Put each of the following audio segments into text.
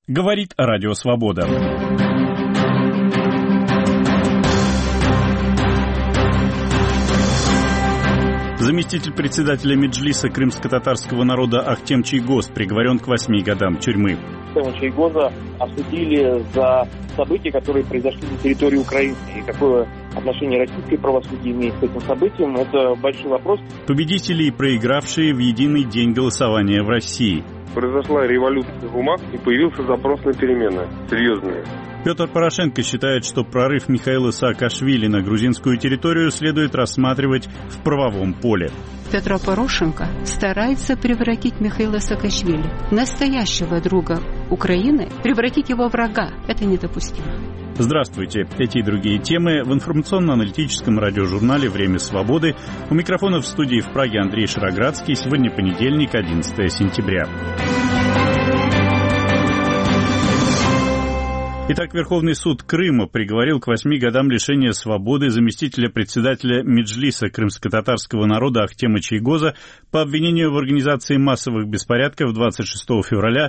Говорит Радио Свобода. Заместитель председателя Меджлиса крымско-татарского народа Ахтем Чийгоз приговорен к 8 годам тюрьмы. Ахтема Чийгоза осудили за события, которые произошли на территории Украины. И какое отношение российское правосудие имеет к этим событиям, это большой вопрос. Победители и проигравшие в единый день голосования в России. Произошла революция в умах и появился запрос на перемены серьезные. Петр Порошенко считает, что прорыв Михаила Саакашвили на грузинскую территорию следует рассматривать в правовом поле. Петр Порошенко старается превратить Михаила Саакашвили, настоящего друга Украины, превратить его в врага. Это недопустимо. Здравствуйте. Эти и другие темы в информационно-аналитическом радиожурнале «Время свободы». У микрофона в студии в Праге Андрей Шароградский. Сегодня понедельник, 11 сентября. Итак, Верховный суд Крыма приговорил к 8 годам лишения свободы заместителя председателя Меджлиса крымско-татарского народа Ахтема Чийгоза по обвинению в организации массовых беспорядков 26 февраля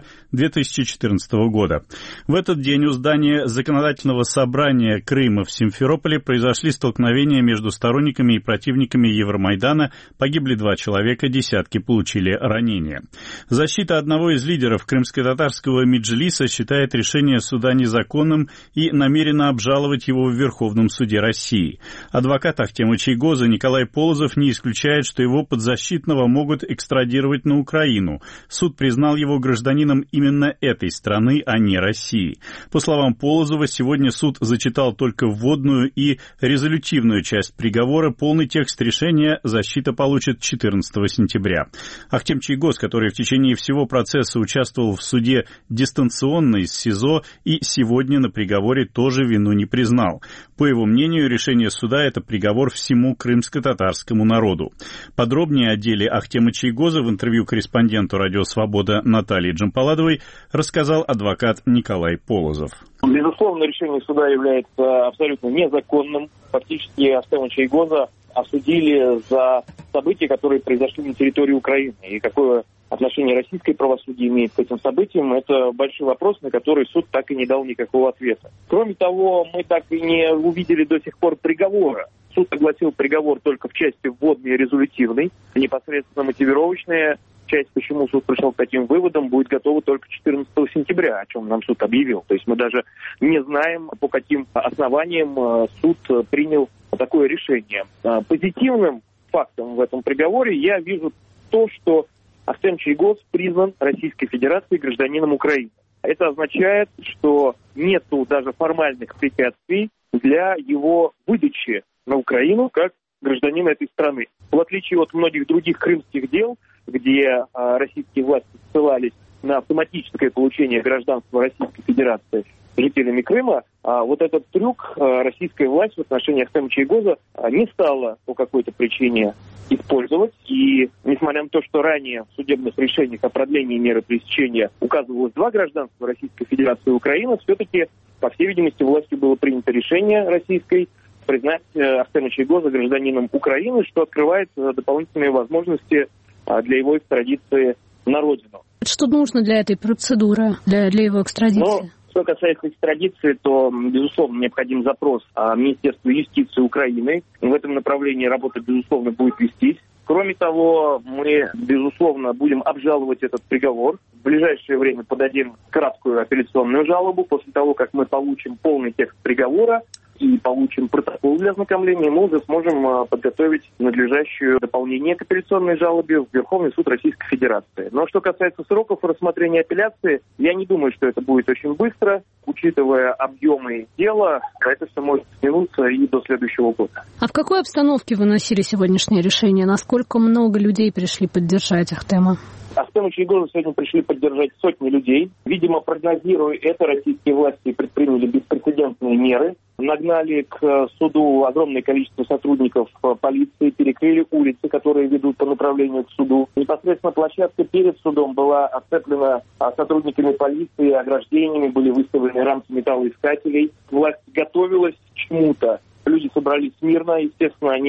2014 года. В этот день у здания Законодательного собрания Крыма в Симферополе произошли столкновения между сторонниками и противниками Евромайдана. Погибли 2 человека, десятки получили ранения. Защита одного из лидеров крымско-татарского Меджлиса считает решение суда незаконным и намерена обжаловать его в Верховном суде России. Адвокат Ахтема Чийгоза Николай Полозов не исключает, что его подзащитного могут экстрадировать на Украину. Суд признал его гражданином именно этой страны, а не России. По словам Полозова, сегодня суд зачитал только вводную и резолютивную часть приговора. Полный текст решения защита получит 14 сентября. Ахтем Чийгоз, который в течение всего процесса участвовал в суде дистанционно из СИЗО и сегодня на приговоре тоже вину не признал. По его мнению, решение суда – это приговор всему крымско-татарскому народу. Подробнее о деле Ахтема Чийгоза в интервью корреспонденту «Радио Свобода» Наталье Джампаладовой рассказал адвокат Николай Полозов. Безусловно, решение суда является абсолютно незаконным. Фактически Ахтема Чийгоза осудили за события, которые произошли на территории Украины. И какое отношение российское правосудие имеет к этим событиям, это большой вопрос, на который суд так и не дал никакого ответа. Кроме того, мы так и не увидели до сих пор приговора. Суд огласил приговор только в части вводной и резолютивной. Непосредственно мотивировочная часть, почему суд пришел к таким выводам, будет готова только 14 сентября, о чем нам суд объявил. То есть мы даже не знаем, по каким основаниям суд принял такое решение. Позитивным фактом в этом приговоре я вижу то, что Ахтем Чийгоз признан Российской Федерацией гражданином Украины. Это означает, что нету даже формальных препятствий для его выдачи на Украину как гражданина этой страны. В отличие от многих других крымских дел, где российские власти ссылались на автоматическое получение гражданства Российской Федерации жителями Крыма, вот этот трюк российская власть в отношении Ахтема Чийгоза не стала по какой-то причине использовать. И несмотря на то, что ранее в судебных решениях о продлении меры пресечения указывалось 2 гражданства Российской Федерации и Украины, все-таки, по всей видимости, властью было принято решение российской признать Ахтема Чийгоза гражданином Украины, что открывает дополнительные возможности для его экстрадиции на родину. Что нужно для этой процедуры, для его экстрадиции? Что касается экстрадиции, то, безусловно, необходим запрос Министерству юстиции Украины. В этом направлении работа, безусловно, будет вестись. Кроме того, мы, безусловно, будем обжаловать этот приговор. В ближайшее время подадим краткую апелляционную жалобу. После того, как мы получим полный текст приговора и получим протокол для ознакомления, мы уже сможем подготовить надлежащее дополнение к апелляционной жалобе в Верховный суд Российской Федерации. Но что касается сроков рассмотрения апелляции, я не думаю, что это будет очень быстро. Учитывая объемы дела, это все может стянуться и до следующего года. А в какой обстановке выносили сегодняшнее решение? Насколько много людей пришли поддержать Ахтема? Ахтема Чийгоза сегодня пришли поддержать сотни людей. Видимо, прогнозируя это, российские власти предприняли беспрецедентные меры. Нагнали к суду огромное количество сотрудников полиции, перекрыли улицы, которые ведут по направлению к суду. Непосредственно площадка перед судом была оцеплена сотрудниками полиции, ограждениями, были выставлены рамки металлоискателей. Власть готовилась к чему-то. Люди собрались мирно, естественно, они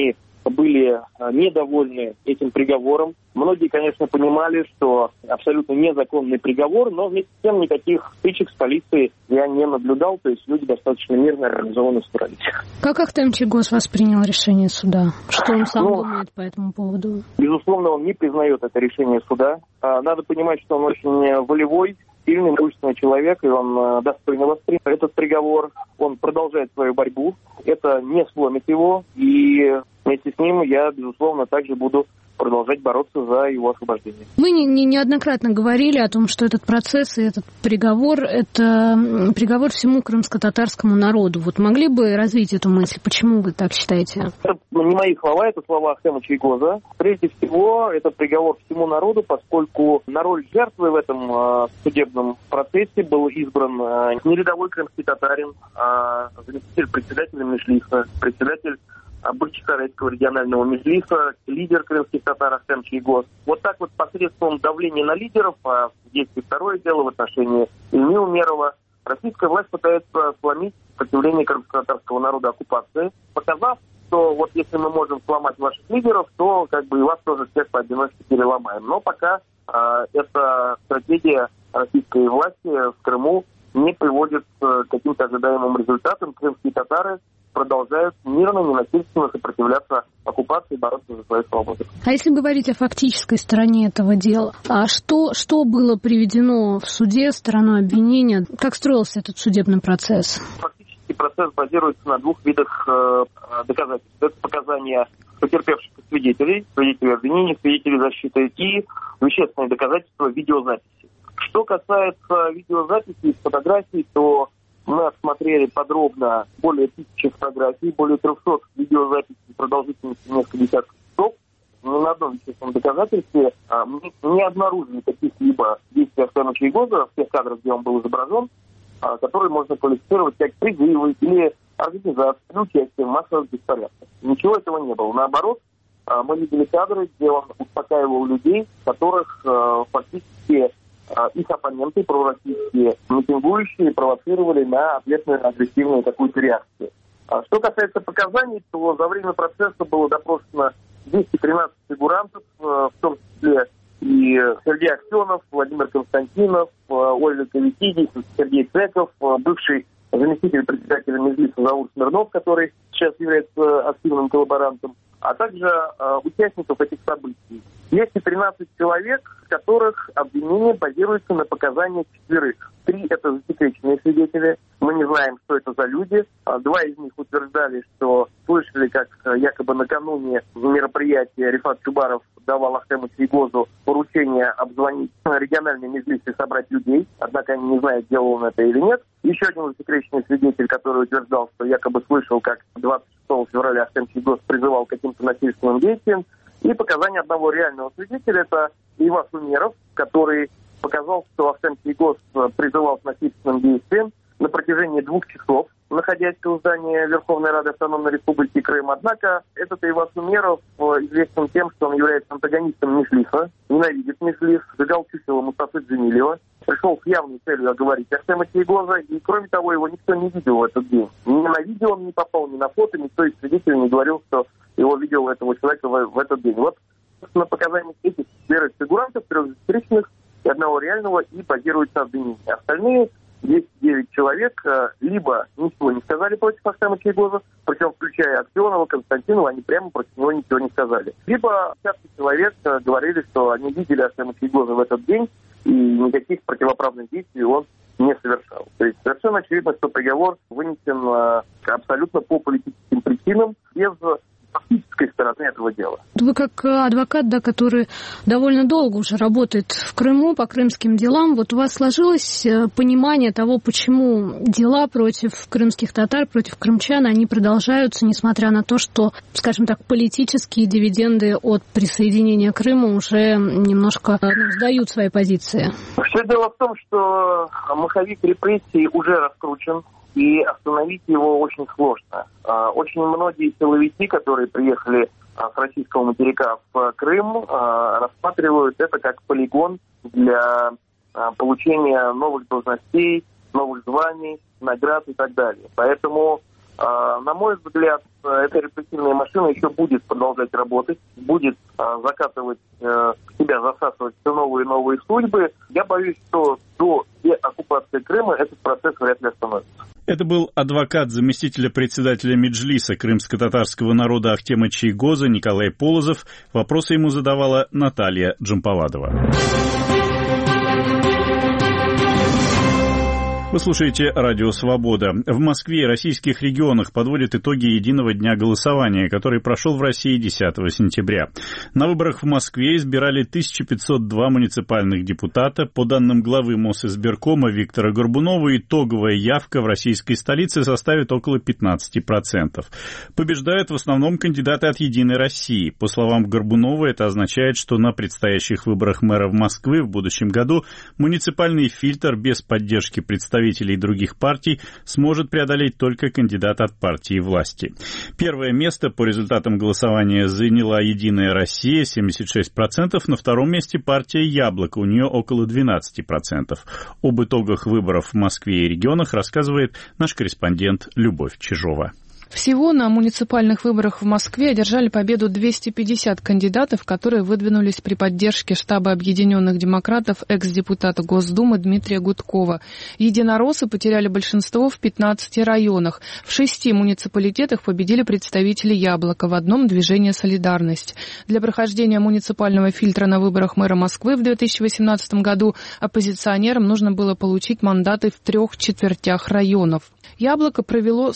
были недовольны этим приговором. Многие, конечно, понимали, что абсолютно незаконный приговор, но вместе с тем никаких стычек с полицией я не наблюдал, то есть люди достаточно мирно организованно справились. Как Ахтем Чийгоз воспринял решение суда? Что он сам думает по этому поводу? Безусловно, он не признает это решение суда. Надо понимать, что он очень волевой, сильный, мужественный человек, и он достойно воспринял этот приговор. Он продолжает свою борьбу. Это не сломит его, и вместе с ним я, безусловно, также буду продолжать бороться за его освобождение. Вы неоднократно говорили о том, что этот процесс и этот приговор – это приговор всему крымско-татарскому народу. Вот могли бы развить эту мысль? Почему вы так считаете? Это не мои слова, это слова Ахтема Чийгоза. Прежде всего, это приговор всему народу, поскольку на роль жертвы в этом судебном процессе был избран не рядовой крымский татарин, а заместитель председателя Меджлиса, председатель Бахчисарайского регионального меджлиса, лидер крымских татар Ахтем Чийгоз. Вот так вот посредством давления на лидеров, а есть и второе дело в отношении Ильми Умерова, российская власть пытается сломить сопротивление крымско-татарского народа оккупации, показав, что вот если мы можем сломать ваших лидеров, то как бы и вас тоже всех поодиночке переломаем. Но пока эта стратегия российской власти в Крыму не приводит к каким-то ожидаемым результатам. Крымские татары продолжают мирно, ненасильственно сопротивляться оккупации и бороться за свою свободу. А если говорить о фактической стороне этого дела, что было приведено в суде стороной обвинения? Как строился этот судебный процесс? Фактически процесс базируется на двух видах доказательств. Это показания потерпевших свидетелей, свидетелей обвинения, свидетелей защиты и вещественные доказательства видеозаписи. Что касается видеозаписи и фотографий, то мы осмотрели подробно более 1000 фотографий, более 300 видеозаписей продолжительностью несколько десятков часов. Ни на одном вещественном доказательстве мы не обнаружили каких-либо действий Ахтема Чийгоза в тех кадрах, где он был изображен, которые можно квалифицировать как призывы или организацию или участие в массовых беспорядках. Ничего этого не было. Наоборот, мы видели кадры, где он успокаивал людей, которых фактически их оппоненты, пророссийские митингующие, провоцировали на ответную агрессивную какую-то реакцию. Что касается показаний, то за время процесса было допрошено 213 фигурантов, в том числе и Сергей Аксенов, Владимир Константинов, Ольга Кавитидис, Сергей Цеков, бывший заместитель председателя Меджлиса Заур Смирнов, который сейчас является активным коллаборантом, а также участников этих событий. 213 человек, которых обвинение базируется на показаниях 4. 3 это засекреченные свидетели. Мы не знаем, что это за люди. 2 из них утверждали, что слышали, как якобы накануне в мероприятии Рифат Чубаров давал Ахтему Чийгозу поручение обзвонить региональный меджлис и собрать людей. Однако они не знают, делал он это или нет. Еще один засекреченный свидетель, который утверждал, что якобы слышал, как 26 февраля Ахтем Чийгоз призывал к каким-то насильственным действиям. И показания одного реального свидетеля, это Ивас Умеров, который показал, что Ахтем Чийгоз призывал к насильственным действиям на протяжении 2 часов, находясь в здании Верховной Рады Автономной Республики Крым. Однако этот Ивас Умеров известен тем, что он является антагонистом Меджлиса, ненавидит Меджлис, сжигал чучело Мустафы Джемилева, пришел с явной целью оговорить Ахтема Чийгоза, и кроме того, его никто не видел в этот день. Ни на видео он не попал, ни на фото, никто из свидетелей не говорил, что его видел этого человека в этот день. Вот на показаниях этих 4 фигурантов, 3 засекреченных и 1 реального, и базируется обвинение. Остальные 209 человек либо ничего не сказали против Ахтема Чийгоза, причем включая Аксенова, Константинова, они прямо против него ничего не сказали. Либо 50 человек говорили, что они видели Ахтема Чийгоза в этот день, и никаких противоправных действий он не совершал. То есть совершенно очевидно, что приговор вынесен абсолютно по политическим причинам, без фактической стороны этого дела. Вы как адвокат, да, который довольно долго уже работает в Крыму по крымским делам, вот у вас сложилось понимание того, почему дела против крымских татар, против крымчан, они продолжаются, несмотря на то, что, скажем так, политические дивиденды от присоединения Крыма уже немножко сдают свои позиции? Все дело в том, что маховик репрессий уже раскручен, и остановить его очень сложно. Очень многие силовики, которые приехали с российского материка в Крым, рассматривают это как полигон для получения новых должностей, новых званий, наград и так далее. Поэтому На мой взгляд, эта репрессивная машина еще будет продолжать работать, будет закатывать себя, засасывать все новые и новые судьбы. Я боюсь, что до деоккупации Крыма этот процесс вряд ли остановится. Это был адвокат заместителя председателя Меджлиса крымско-татарского народа Ахтема Чийгоза Николай Полозов. Вопросы ему задавала Наталья Джампавадова. Вы слушаете «Радио Свобода». В Москве и российских регионах подводят итоги единого дня голосования, который прошел в России 10 сентября. На выборах в Москве избирали 1502 муниципальных депутата. По данным главы Мосизбиркома Виктора Горбунова, итоговая явка в российской столице составит около 15%. Побеждают в основном кандидаты от «Единой России». По словам Горбунова, это означает, что на предстоящих выборах мэра в Москве в будущем году муниципальный фильтр без поддержки представителей других партий сможет преодолеть только кандидат от партии власти. Первое место по результатам голосования заняла «Единая Россия» 76%, на втором месте партия «Яблоко», у нее около 12%. Об итогах выборов в Москве и регионах рассказывает наш корреспондент Любовь Чижова. Всего на муниципальных выборах в Москве одержали победу 250 кандидатов, которые выдвинулись при поддержке штаба Объединенных демократов экс-депутата Госдумы Дмитрия Гудкова. Единороссы потеряли большинство в 15 районах. В 6 муниципалитетах победили представители «Яблока», в одном движение «Солидарность». Для прохождения муниципального фильтра на выборах мэра Москвы в 2018 году оппозиционерам нужно было получить мандаты в 3/4 районов. «Яблоко» провело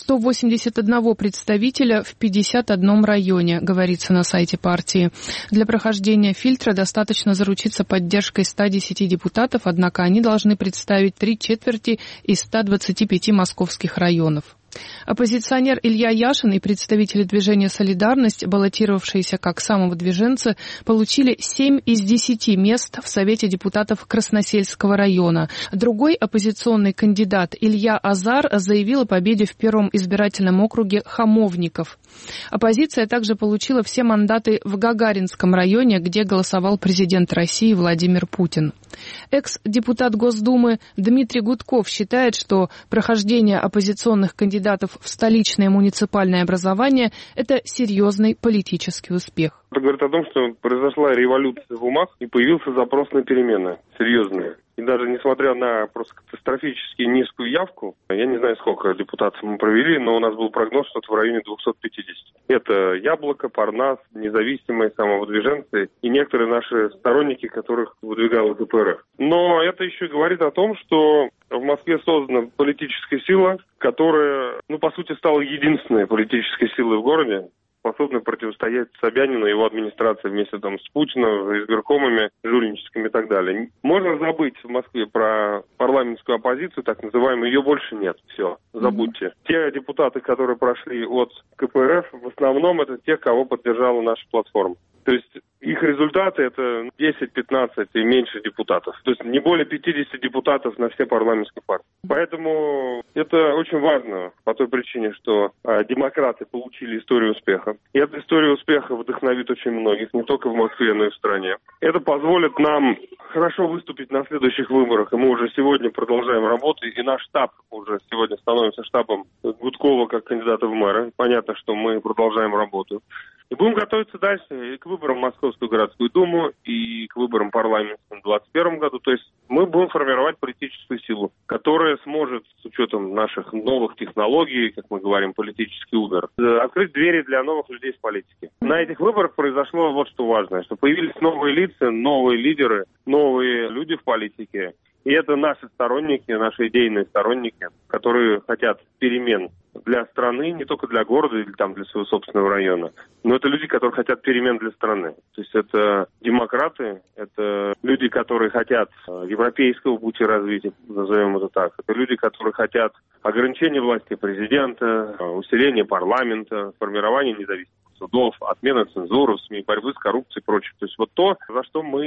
181 представителя в 51 районе, говорится на сайте партии. Для прохождения фильтра достаточно заручиться поддержкой 110 депутатов, однако они должны представить 3/4 из 125 московских районов. Оппозиционер Илья Яшин и представители движения «Солидарность», баллотировавшиеся как самовыдвиженцы, получили 7 из 10 мест в Совете депутатов Красносельского района. Другой оппозиционный кандидат Илья Азар заявил о победе в первом избирательном округе Хамовников. Оппозиция также получила все мандаты в Гагаринском районе, где голосовал президент России Владимир Путин. Экс-депутат Госдумы Дмитрий Гудков считает, что прохождение оппозиционных кандидатов в столичное муниципальное образование – это серьезный политический успех. Это говорит о том, что произошла революция в умах и появился запрос на перемены серьезные. И даже несмотря на просто катастрофически низкую явку, я не знаю, сколько депутатов мы провели, но у нас был прогноз что-то в районе 250. Это «Яблоко», «Парнас», независимые самовыдвиженцы и некоторые наши сторонники, которых выдвигала КПРФ. Но это еще говорит о том, что в Москве создана политическая сила, которая, по сути, стала единственной политической силой в городе, способны противостоять Собянину и его администрации вместе с Путиным, избиркомами, жульническими и так далее. Можно забыть в Москве про парламентскую оппозицию, так называемую, ее больше нет. Все, забудьте. Те депутаты, которые прошли от КПРФ, в основном это те, кого поддержала наша платформа. То есть их результаты это 10-15 и меньше депутатов. То есть не более 50 депутатов на все парламентские партии. Поэтому это очень важно по той причине, что демократы получили историю успеха. И эта история успеха вдохновит очень многих, не только в Москве, но и в стране. Это позволит нам хорошо выступить на следующих выборах. И мы уже сегодня продолжаем работу. И наш штаб уже сегодня становится штабом Гудкова как кандидата в мэра. Понятно, что мы продолжаем работу. И будем готовиться дальше и к выборам в Московскую городскую думу, и к выборам парламента в 2021 году. То есть мы будем формировать политическую силу, которая сможет, с учетом наших новых технологий, как мы говорим, политический удар, открыть двери для новых людей в политике. На этих выборах произошло вот что важное, что появились новые лица, новые лидеры, новые люди в политике. И это наши сторонники, наши идейные сторонники, которые хотят перемен для страны, не только для города или для своего собственного района, но это люди, которые хотят перемен для страны. То есть это демократы, это люди, которые хотят европейского пути развития, назовем это так. Это люди, которые хотят ограничения власти президента, усиления парламента, формирования независимых судов, отмены цензуры в СМИ, борьбы с коррупцией и прочее. То есть вот то, за что мы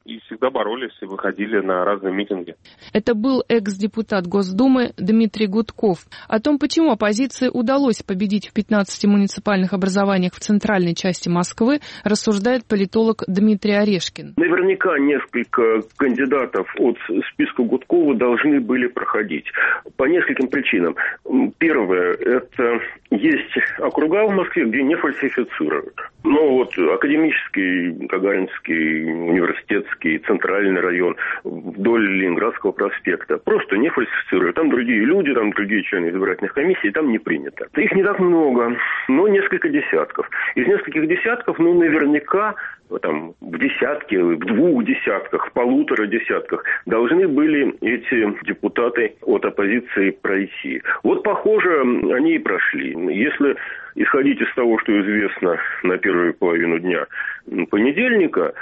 и всегда боролись и выходили на разные митинги. Это был экс-депутат Госдумы Дмитрий Гудков. О том, почему оппозиции удалось победить в 15 муниципальных образованиях в центральной части Москвы, рассуждает политолог Дмитрий Орешкин. Наверняка несколько кандидатов от списка Гудкова должны были проходить по нескольким причинам. Первое, это есть округа в Москве, где не фальсифицируют. Но вот академический, Гагаринский, университетский, центральный район вдоль Ленинградского проспекта просто не фальсифицируют. Там другие люди, там другие члены избирательных комиссий, там не принято. Их не так много, но несколько десятков. Из нескольких десятков, наверняка там в десятке, в 2 десятках, в 1,5 десятках должны были эти депутаты от оппозиции пройти. Вот, похоже, они и прошли. Если исходить из того, что известно на первую половину дня понедельника,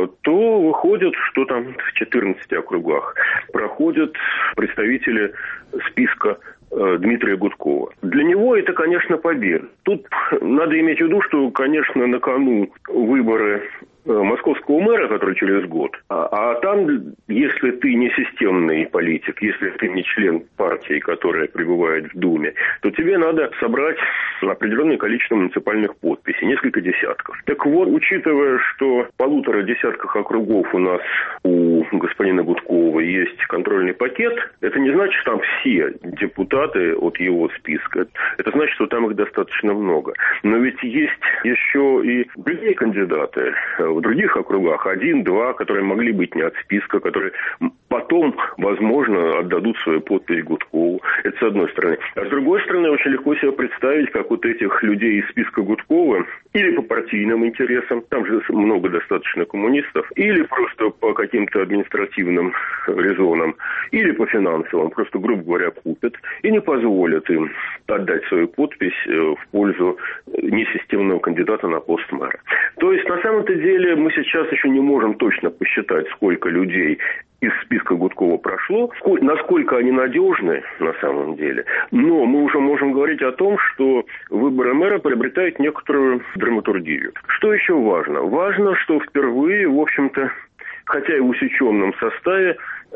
то выходит, что там в 14 округах проходят представители списка Дмитрия Гудкова. Для него это, конечно, победа. Тут надо иметь в виду, что, конечно, на кону выборы московского мэра, который через год. А там, если ты не системный политик, если ты не член партии, которая пребывает в Думе, то тебе надо собрать определенное количество муниципальных подписей, несколько десятков. Так вот, учитывая, что в 1,5 десятках округов у нас у господина Гудкова есть контрольный пакет, это не значит, что там все депутаты от его списка. Это значит, что там их достаточно много. Но ведь есть еще и другие кандидаты в других округах, 1-2, которые могли быть не от списка, которые потом, возможно, отдадут свою подпись Гудкову. Это с одной стороны. А с другой стороны, очень легко себе представить, как вот этих людей из списка Гудкова или по партийным интересам, там же много достаточно коммунистов, или просто по каким-то административным резонам, или по финансовым, просто, грубо говоря, купят и не позволят им отдать свою подпись в пользу несистемного кандидата на пост мэра. То есть, на самом-то деле, мы сейчас еще не можем точно посчитать, сколько людей из списка Гудкова прошло, насколько они надежны на самом деле. Но мы уже можем говорить о том, что выборы мэра приобретают некоторую драматургию. Что еще важно? Важно, что впервые, в общем-то, хотя и в усеченном составе,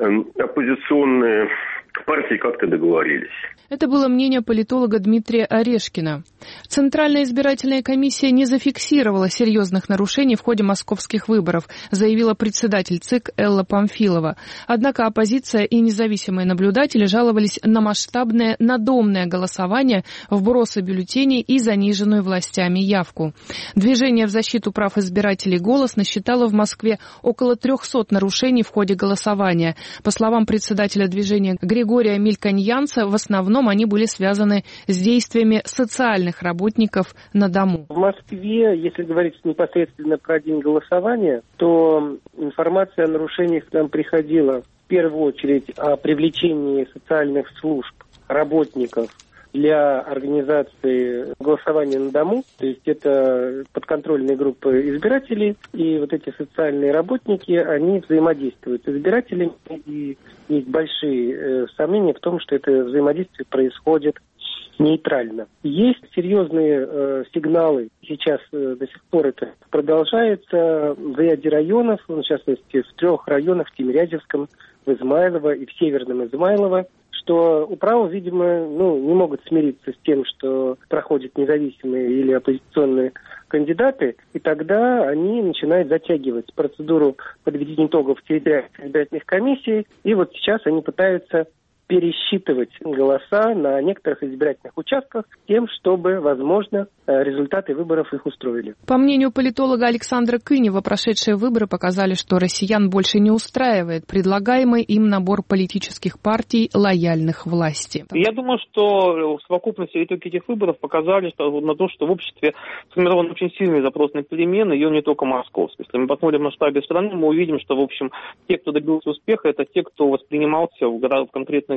оппозиционные партии как-то договорились. Это было мнение политолога Дмитрия Орешкина. Центральная избирательная комиссия не зафиксировала серьезных нарушений в ходе московских выборов, заявила председатель ЦИК Элла Памфилова. Однако оппозиция и независимые наблюдатели жаловались на масштабное надомное голосование, вбросы бюллетеней и заниженную властями явку. Движение в защиту прав избирателей «Голос» насчитало в Москве около 300 нарушений в ходе голосования. По словам председателя движения Григория Мельконьянца, в основном они были связаны с действиями социальных работников на дому. В Москве, если говорить непосредственно про день голосования, то информация о нарушениях к нам приходила в первую очередь о привлечении социальных служб, работников для организации голосования на дому. То есть это подконтрольные группы избирателей, и вот эти социальные работники, они взаимодействуют с избирателями, и есть большие сомнения в том, что это взаимодействие происходит нейтрально. Есть серьезные сигналы, сейчас до сих пор это продолжается в ряде районов, в частности в 3 районах, в Тимирязевском, в Измайлово и в Северном Измайлово, что управы, видимо, не могут смириться с тем, что проходят независимые или оппозиционные кандидаты, и тогда они начинают затягивать процедуру подведения итогов территориальных избирательных комиссий, и вот сейчас они пытаются пересчитывать голоса на некоторых избирательных участках с тем, чтобы, возможно, результаты выборов их устроили. По мнению политолога Александра Кынева, прошедшие выборы показали, что россиян больше не устраивает предлагаемый им набор политических партий, лояльных власти. Я думаю, что в совокупности итоги этих выборов показали на то, что в обществе сформирован очень сильный запрос на перемены, и он не только московский. Если мы посмотрим в масштабе страны, мы увидим, что, в общем, те, кто добился успеха, это те, кто воспринимался в конкретных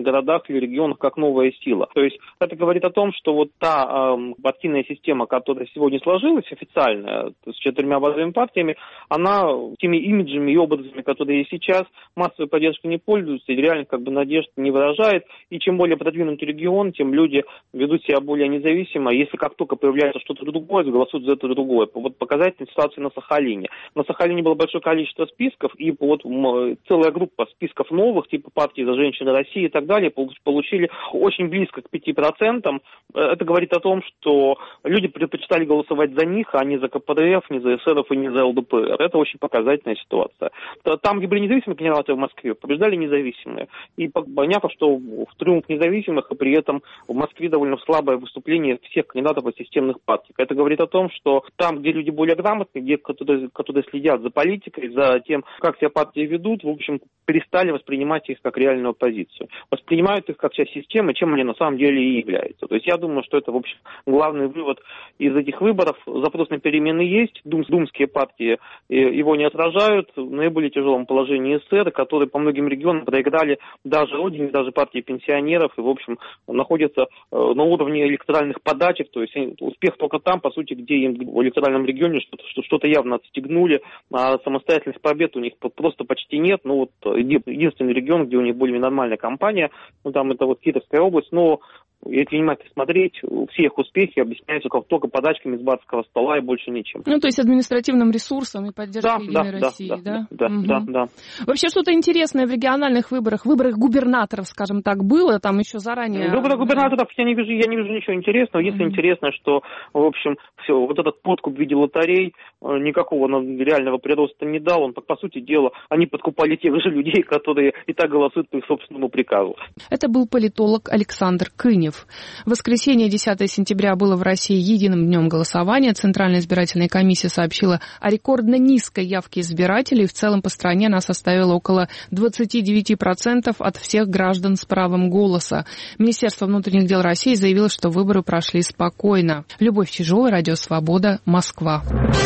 городах или регионах как новая сила. То есть это говорит о том, что вот та партийная система, которая сегодня сложилась, официальная, с 4 базовыми партиями, она теми имиджами и образами, которые есть сейчас, массовой поддержкой не пользуется, и реально надежд не выражает. И чем более продвинутый регион, тем люди ведут себя более независимо. Если как только появляется что-то другое, голосуют за это другое. Вот показательная ситуация на Сахалине. На Сахалине было большое количество списков, и вот целая группа списков новых, типа партии «За женщины России» и так далее, получили очень близко к 5%. Это говорит о том, что люди предпочитали голосовать за них, а не за КПРФ, не за эсеров и не за ЛДПР. Это очень показательная ситуация. Там, где были независимые кандидаты в Москве, побеждали независимые. И понятно, что в триумф независимых, и при этом в Москве довольно слабое выступление всех кандидатов от системных партий. Это говорит о том, что там, где люди более грамотные, где которые следят за политикой, за тем, как себя партии ведут, в общем, перестали воспринимать их как реальную оппозицию. Воспринимают их как часть системы, чем они на самом деле и являются. То есть я думаю, что это, в общем, главный вывод из этих выборов. Запрос на перемены есть, думские партии его не отражают. В наиболее тяжелом положении эсеры, которые по многим регионам проиграли даже Родине, даже партии пенсионеров, и, в общем, находятся на уровне электоральных подачек, то есть успех только там, по сути, где им в электоральном регионе что-то явно отстегнули, а самостоятельных побед у них просто почти нет. Ну, вот единственный регион, где у них более нормальная кампания, там это вот Кировская область, но если внимательно смотреть, все их успехи объясняются только подачками с барского стола и больше ничем. Ну, то есть административным ресурсом и поддержкой Единой России, да? Да. Вообще что-то интересное в региональных выборах губернаторов, скажем так, было там еще заранее? В выборах губернаторов я не вижу ничего интересного. Если интересно, что, в общем, все, вот этот подкуп в виде лотерей никакого реального прироста не дал. Он, по сути дела, они подкупали тех же людей, которые и так голосуют по их собственному приказу. Это был политолог Александр Кынев. В воскресенье, 10 сентября, было в России единым днем голосования. Центральная избирательная комиссия сообщила о рекордно низкой явке избирателей. В целом по стране она составила около 29% от всех граждан с правом голоса. Министерство внутренних дел России заявило, что выборы прошли спокойно. Любовь Чижова, Радио Свобода, Москва.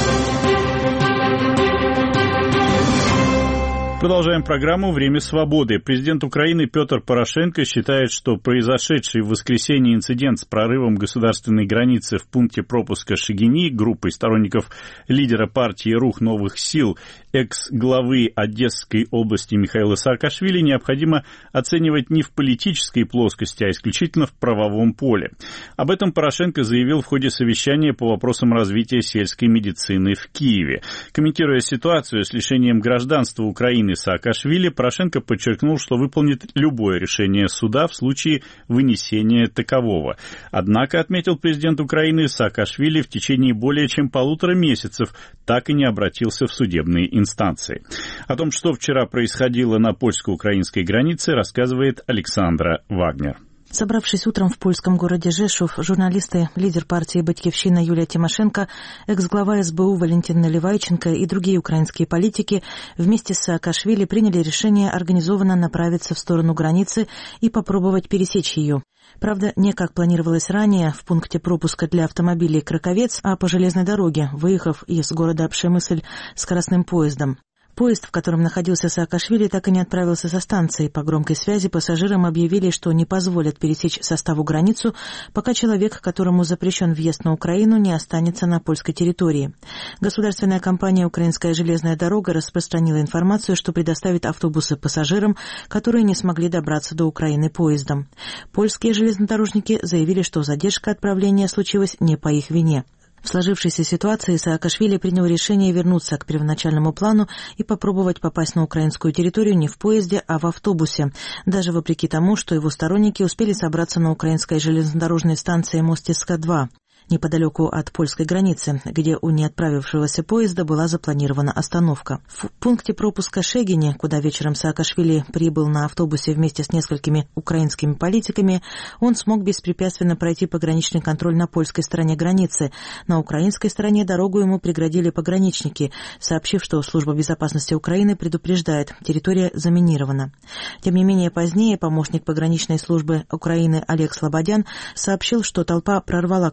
Продолжаем программу «Время свободы». Президент Украины Петр Порошенко считает, что произошедший в воскресенье инцидент с прорывом государственной границы в пункте пропуска Шегини группой сторонников лидера партии «Рух новых сил», экс-главы Одесской области Михаила Саакашвили необходимо оценивать не в политической плоскости, а исключительно в правовом поле. Об этом Порошенко заявил в ходе совещания по вопросам развития сельской медицины в Киеве. Комментируя ситуацию с лишением гражданства Украины Саакашвили, Порошенко подчеркнул, что выполнит любое решение суда в случае вынесения такового. Однако, отметил президент Украины, Саакашвили в течение более чем 1,5 месяцев так и не обратился в судебные инстанции. О том, что вчера происходило на польско-украинской границе, рассказывает Александра Вагнер. Собравшись утром в польском городе Жешув, журналисты, лидер партии «Батькивщина» Юлия Тимошенко, экс-глава СБУ Валентин Наливайченко и другие украинские политики вместе с Саакашвили приняли решение организованно направиться в сторону границы и попробовать пересечь ее. Правда, не как планировалось ранее, в пункте пропуска для автомобилей Краковец, а по железной дороге, выехав из города Пшемысль скоростным поездом. Поезд, в котором находился Саакашвили, так и не отправился со станции. По громкой связи пассажирам объявили, что не позволят пересечь составу границу, пока человек, которому запрещен въезд на Украину, не останется на польской территории. Государственная компания «Украинская железная дорога» распространила информацию, что предоставит автобусы пассажирам, которые не смогли добраться до Украины поездом. Польские железнодорожники заявили, что задержка отправления случилась не по их вине. В сложившейся ситуации Саакашвили принял решение вернуться к первоначальному плану и попробовать попасть на украинскую территорию не в поезде, а в автобусе, даже вопреки тому, что его сторонники успели собраться на украинской железнодорожной станции Мостиска-2, неподалеку от польской границы, где у неотправившегося поезда была запланирована остановка. В пункте пропуска Шегини, куда вечером Саакашвили прибыл на автобусе вместе с несколькими украинскими политиками, он смог беспрепятственно пройти пограничный контроль на польской стороне границы. На украинской стороне дорогу ему преградили пограничники, сообщив, что Служба безопасности Украины предупреждает, территория заминирована. Тем не менее, позднее помощник пограничной службы Украины Олег Слободян сообщил, что толпа прорвала кордон пограничников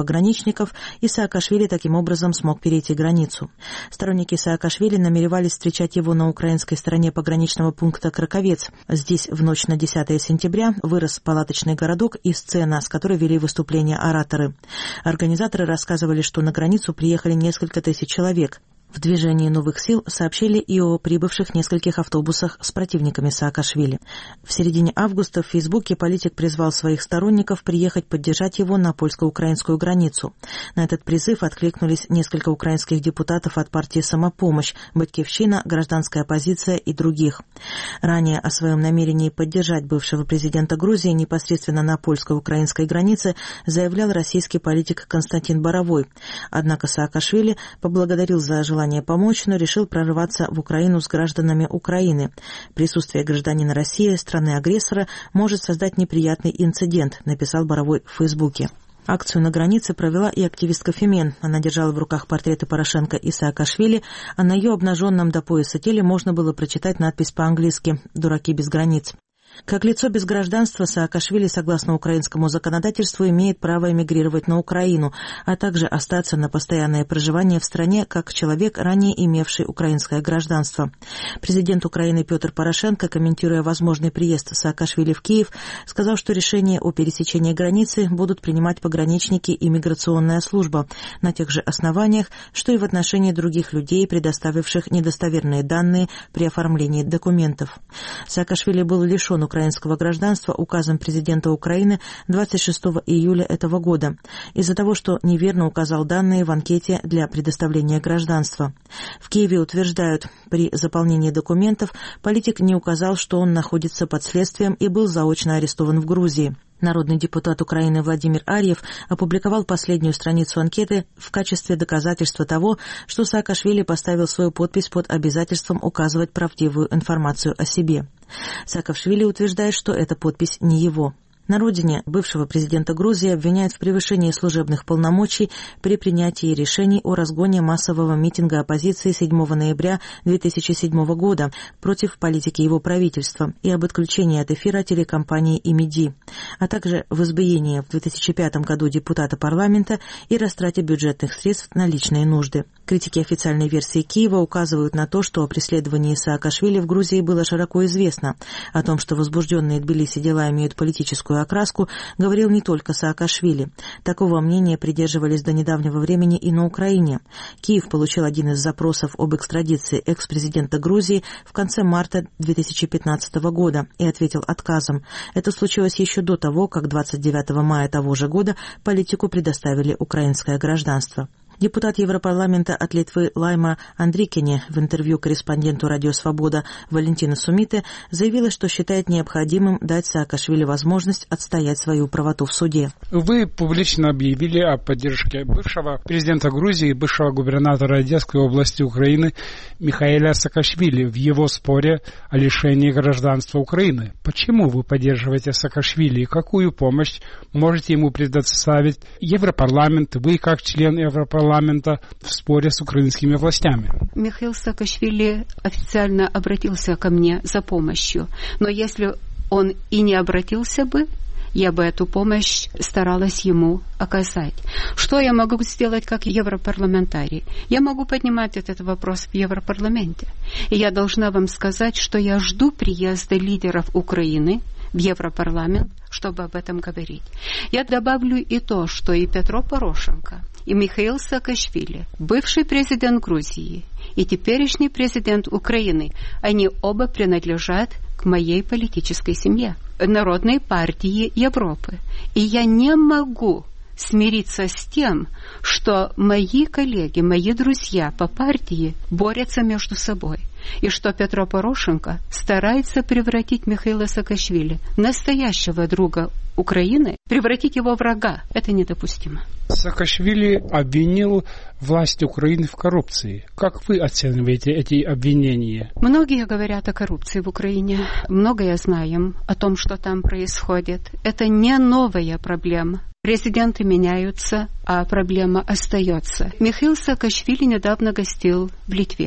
пограничников, и Саакашвили таким образом смог перейти границу. Сторонники Саакашвили намеревались встречать его на украинской стороне пограничного пункта Краковец. Здесь в ночь на 10 сентября вырос палаточный городок и сцена, с которой вели выступления ораторы. Организаторы рассказывали, что на границу приехали несколько тысяч человек. В движении новых сил сообщили и о прибывших нескольких автобусах с противниками Саакашвили. В середине августа в Фейсбуке политик призвал своих сторонников приехать поддержать его на польско-украинскую границу. На этот призыв откликнулись несколько украинских депутатов от партии «Самопомощь», «Батькивщина», «Гражданская оппозиция» и других. Ранее о своем намерении поддержать бывшего президента Грузии непосредственно на польско-украинской границе заявлял российский политик Константин Боровой. Однако Саакашвили поблагодарил за желание помочь, но решил прорываться в Украину с гражданами Украины. Присутствие гражданина России, страны-агрессора, может создать неприятный инцидент, написал Боровой в Фейсбуке. Акцию на границе провела и активистка Фемен. Она держала в руках портреты Порошенко и Саакашвили, а на ее обнаженном до пояса теле можно было прочитать надпись по-английски «Дураки без границ». Как лицо без гражданства, Саакашвили, согласно украинскому законодательству, имеет право эмигрировать на Украину, а также остаться на постоянное проживание в стране как человек, ранее имевший украинское гражданство. Президент Украины Петр Порошенко, комментируя возможный приезд Саакашвили в Киев, сказал, что решение о пересечении границы будут принимать пограничники и миграционная служба на тех же основаниях, что и в отношении других людей, предоставивших недостоверные данные при оформлении документов. Саакашвили был лишен украинского гражданства указом президента Украины 26 июля этого года из-за того, что неверно указал данные в анкете для предоставления гражданства. В Киеве утверждают, при заполнении документов политик не указал, что он находится под следствием и был заочно арестован в Грузии. Народный депутат Украины Владимир Арьев опубликовал последнюю страницу анкеты в качестве доказательства того, что Саакашвили поставил свою подпись под обязательством указывать правдивую информацию о себе. Саакашвили утверждает, что эта подпись не его. На родине бывшего президента Грузии обвиняют в превышении служебных полномочий при принятии решений о разгоне массового митинга оппозиции 7 ноября 2007 года против политики его правительства и об отключении от эфира телекомпании «Имиди», а также в избиении в 2005 году депутата парламента и растрате бюджетных средств на личные нужды. Критики официальной версии Киева указывают на то, что о преследовании Саакашвили в Грузии было широко известно. О том, что возбужденные Тбилиси дела имеют политическую окраску, говорил не только Саакашвили. Такого мнения придерживались до недавнего времени и на Украине. Киев получил один из запросов об экстрадиции экс-президента Грузии в конце марта 2015 года и ответил отказом. Это случилось еще до того, как 29 мая того же года политику предоставили украинское гражданство. Депутат Европарламента от Литвы Лайма Андрикене в интервью корреспонденту «Радио Свобода» Валентина Сумите заявила, что считает необходимым дать Саакашвили возможность отстоять свою правоту в суде. Вы публично объявили о поддержке бывшего президента Грузии, бывшего губернатора Одесской области Украины Михаила Саакашвили в его споре о лишении гражданства Украины. Почему вы поддерживаете Саакашвили и какую помощь можете ему предоставить Европарламент, вы как член Европарламента, в споре с украинскими властями? Михаил Саакашвили официально обратился ко мне за помощью, но если он и не обратился бы, я бы эту помощь старалась ему оказать. Что я могу сделать как европарламентарий? Я могу поднимать этот вопрос в Европарламенте. И я должна вам сказать, что я жду приезда лидеров Украины в Европарламент, чтобы об этом говорить. Я добавлю и то, что и Петро Порошенко, и Михаил Саакашвили, бывший президент Грузии и теперешний президент Украины, они оба принадлежат к моей политической семье, Народной партии Европы. И я не могу смириться с тем, что мои коллеги, мои друзья по партии борются между собой. И что Петро Порошенко старается превратить Михаила Саакашвили, настоящего друга Украины, превратить его в врага. Это недопустимо. Саакашвили обвинил власти Украины в коррупции. Как вы оцениваете эти обвинения? Многие говорят о коррупции в Украине. Многое знаем о том, что там происходит. Это не новая проблема. Президенты меняются, а проблема остается. Михаил Саакашвили недавно гостил в Литве.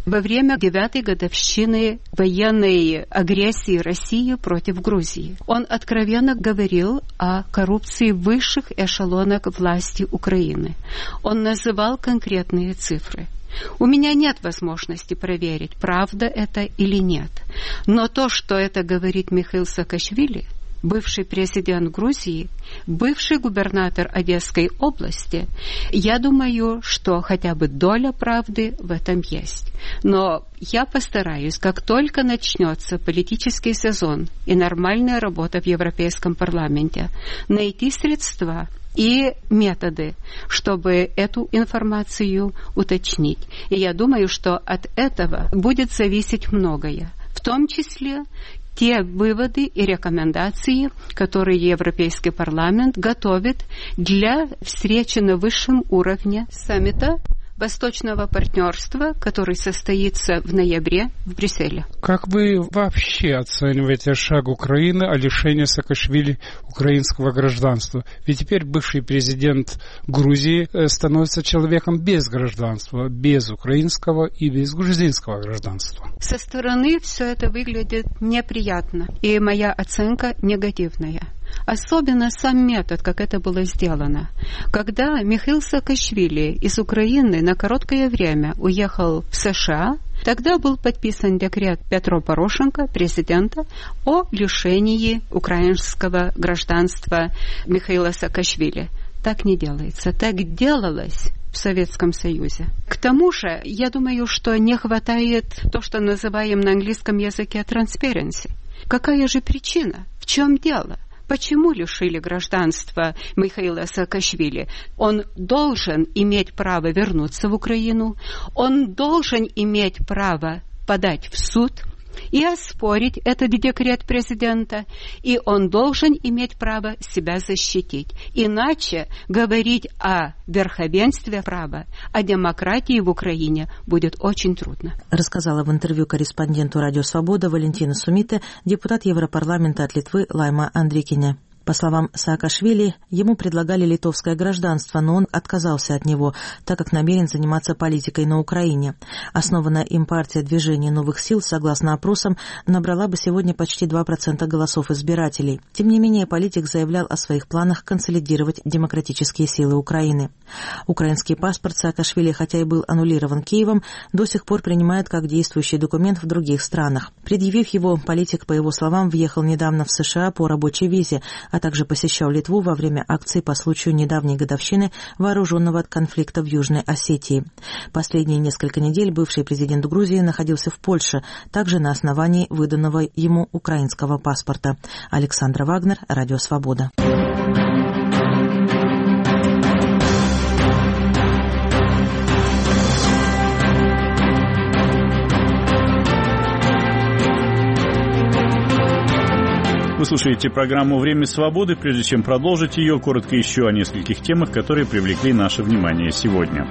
во время 9-й годовщины военной агрессии России против Грузии. Он откровенно говорил о коррупции в высших эшелонах власти Украины. Он называл конкретные цифры. У меня нет возможности проверить, правда это или нет. Но то, что это говорит Михаил Саакашвили, бывший президент Грузии, бывший губернатор Одесской области, я думаю, что хотя бы доля правды в этом есть. Но я постараюсь, как только начнется политический сезон и нормальная работа в Европейском парламенте, найти средства и методы, чтобы эту информацию уточнить. И я думаю, что от этого будет зависеть многое, в том числе те выводы и рекомендации, которые Европейский парламент готовит для встречи на высшем уровне саммита Восточного партнерства, который состоится в ноябре в Брюсселе. Как вы вообще оцениваете шаг Украины о лишении Саакашвили украинского гражданства? Ведь теперь бывший президент Грузии становится человеком без гражданства, без украинского и без грузинского гражданства. Со стороны все это выглядит неприятно, и моя оценка негативная. Особенно сам метод, как это было сделано. Когда Михаил Саакашвили из Украины на короткое время уехал в США, тогда был подписан декрет Петро Порошенко, президента, о лишении украинского гражданства Михаила Саакашвили. Так не делается. Так делалось в Советском Союзе. К тому же, я думаю, что не хватает то, что называем на английском языке transparency. Какая же причина? В чем дело? Почему лишили гражданства Михаила Саакашвили? Он должен иметь право вернуться в Украину, он должен иметь право подать в суд и оспорить этот декрет президента, и он должен иметь право себя защитить. Иначе говорить о верховенстве права, о демократии в Украине будет очень трудно. Рассказала в интервью корреспонденту «Радио Свобода» Валентина Сумите депутат Европарламента от Литвы Лайма Андрикине. По словам Саакашвили, ему предлагали литовское гражданство, но он отказался от него, так как намерен заниматься политикой на Украине. Основанная им партия «Движение новых сил», согласно опросам, набрала бы сегодня почти 2% голосов избирателей. Тем не менее, политик заявлял о своих планах консолидировать демократические силы Украины. Украинский паспорт Саакашвили, хотя и был аннулирован Киевом, до сих пор принимают как действующий документ в других странах. Предъявив его, политик, по его словам, въехал недавно в США по рабочей визе, а также посещал Литву во время акции по случаю недавней годовщины вооруженного конфликта в Южной Осетии. Последние несколько недель бывший президент Грузии находился в Польше, также на основании выданного ему украинского паспорта. Александра Вагнер, Радио Свобода. Вы слушаете программу «Время свободы». Прежде чем продолжить ее, коротко еще о нескольких темах, которые привлекли наше внимание сегодня.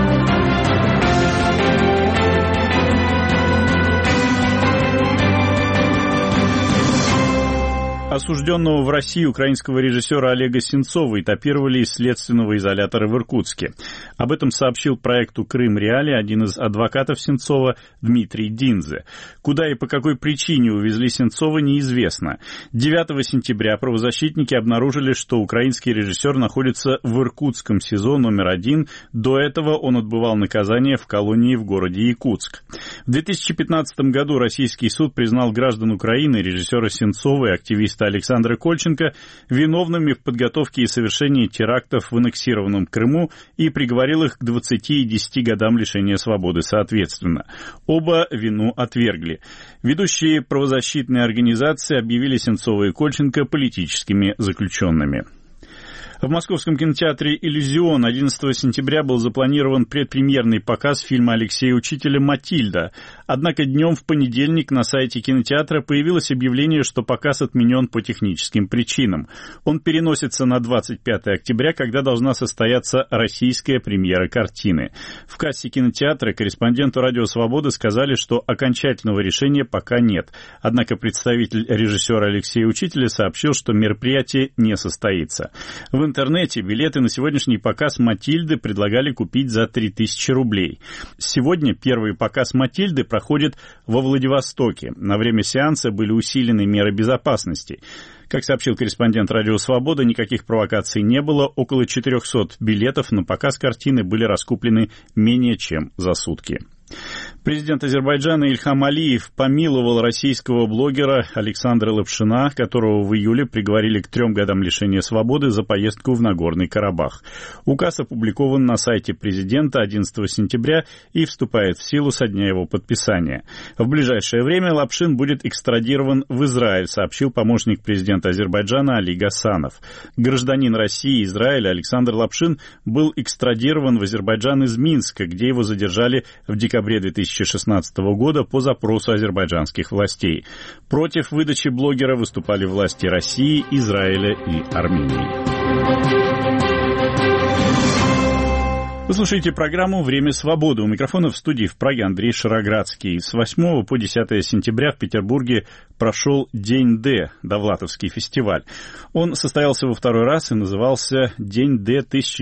Осужденного в России украинского режиссера Олега Сенцова этапировали из следственного изолятора в Иркутске. Об этом сообщил проекту «Крым Реалии» один из адвокатов Сенцова Дмитрий Динзе. Куда и по какой причине увезли Сенцова, неизвестно. 9 сентября правозащитники обнаружили, что украинский режиссер находится в Иркутском СИЗО номер 1. До этого он отбывал наказание в колонии в городе Якутск. В 2015 году российский суд признал граждан Украины, режиссера Сенцова и активиста Александра Кольченко виновными в подготовке и совершении терактов в аннексированном Крыму и приговорил их к 20 и 10 годам лишения свободы соответственно. Оба вину отвергли. Ведущие правозащитные организации объявили Сенцова и Кольченко политическими заключенными. В московском кинотеатре «Иллюзион» 11 сентября был запланирован предпремьерный показ фильма Алексея Учителя «Матильда». Однако днем в понедельник на сайте кинотеатра появилось объявление, что показ отменен по техническим причинам. Он переносится на 25 октября, когда должна состояться российская премьера картины. В кассе кинотеатра корреспонденту «Радио Свобода» сказали, что окончательного решения пока нет. Однако представитель режиссера Алексея Учителя сообщил, что мероприятие не состоится. В интернете билеты на сегодняшний показ «Матильды» предлагали купить за 3000 рублей. Сегодня первый показ «Матильды» проходит во Владивостоке. На время сеанса были усилены меры безопасности. Как сообщил корреспондент «Радио Свобода», никаких провокаций не было. Около 400 билетов на показ картины были раскуплены менее чем за сутки. Президент Азербайджана Ильхам Алиев помиловал российского блогера Александра Лапшина, которого в июле приговорили к 3 годам лишения свободы за поездку в Нагорный Карабах. Указ опубликован на сайте президента 11 сентября и вступает в силу со дня его подписания. В ближайшее время Лапшин будет экстрадирован в Израиль, сообщил помощник президента Азербайджана Али Гасанов. Гражданин России и Израиля Александр Лапшин был экстрадирован в Азербайджан из Минска, где его задержали в декабре 2016 года по запросу азербайджанских властей. Против выдачи блогера выступали власти России, Израиля и Армении. Вы слушаете программу «Время свободы». У микрофона в студии в Праге Андрей Шароградский. С 8 по 10 сентября в Петербурге прошел День Д, Довлатовский фестиваль. Он состоялся во второй раз и назывался День Д